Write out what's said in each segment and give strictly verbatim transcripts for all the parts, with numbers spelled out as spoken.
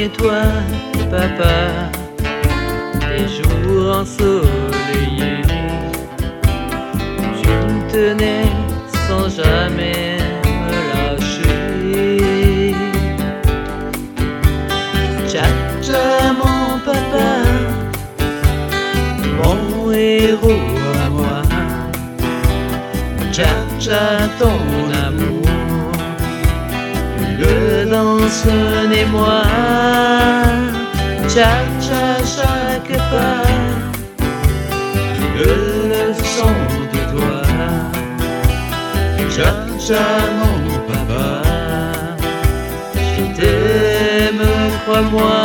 et toi, papa, des jours ensoleillés, tu me tenais sans jamais me lâcher. Tcha tcha mon papa, mon héros à moi, tcha tcha ton amour, le danse et moi, tcha tcha chaque pas, une leçon de toi, tcha tcha mon papa, je t'aime, crois-moi.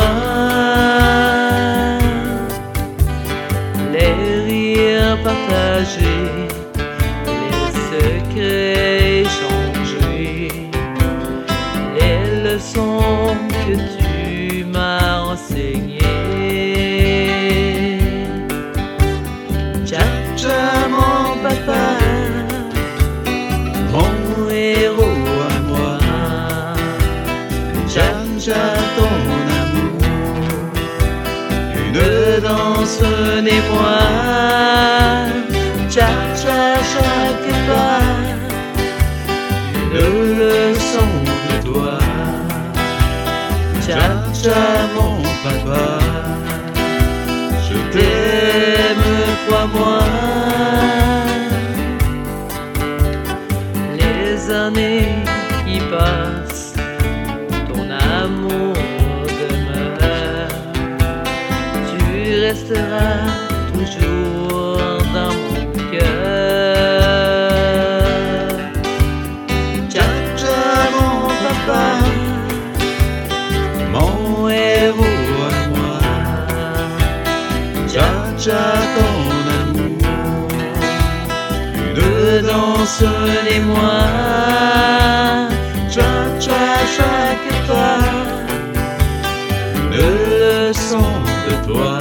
Les rires partagés, les secrets échangés, les leçons que tu m'as enseignées. Tcha tcha mon papa, mon héros à moi, tcha tcha ton amour, une danse et moi, tcha tcha chaque pas, une leçon de toi, tcha tcha mon papa, je t'aime, crois-moi. Les années qui passent, ton amour demeure, tu resteras toujours dans mon cœur. Tcha tcha mon papa, mon héros à moi, tcha tcha ton amour, une danse et moi, tcha tcha chaque pas, une leçon de toi,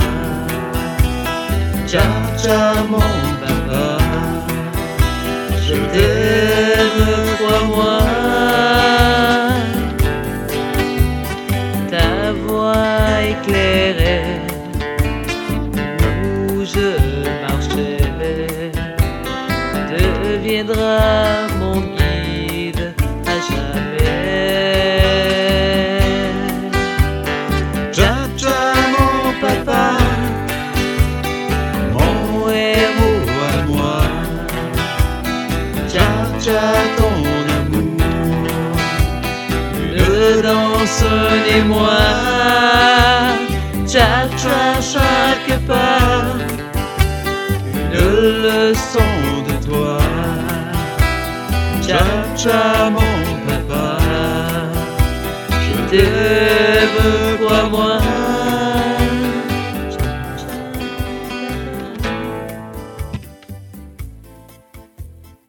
tcha tcha mon papa, je t'aime, crois-moi. Ta voix éclairait où je marchais, deviendra mon guide à jamais. Tcha tcha mon papa, mon héros à moi, tcha tcha ton amour, une danse et moi, tcha tcha chaque pas, une leçon de toi, tcha tcha mon papa, je t'aime, crois-moi.